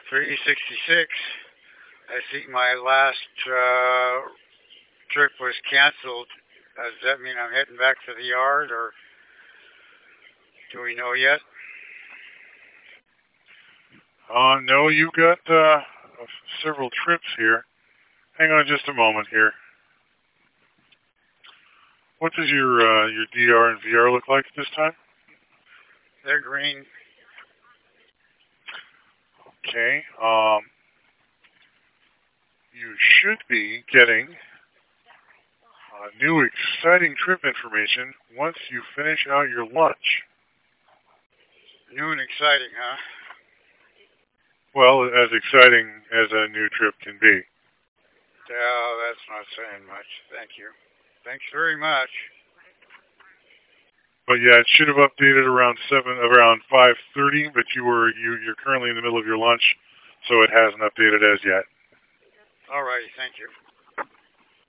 For E66, I see my last trip was canceled. Does that mean I'm heading back to the yard, or do we know yet? No, you got several trips here. Hang on just a moment here. What does your DR and VR look like at this time? They're green. Okay. You should be getting new exciting trip information once you finish out your lunch. New and exciting, huh? Well, as exciting as a new trip can be. Yeah, that's not saying much. Thank you. Thanks very much. But yeah, it should have updated around 5:30. But you're currently in the middle of your lunch, so it hasn't updated as yet. All righty, thank you.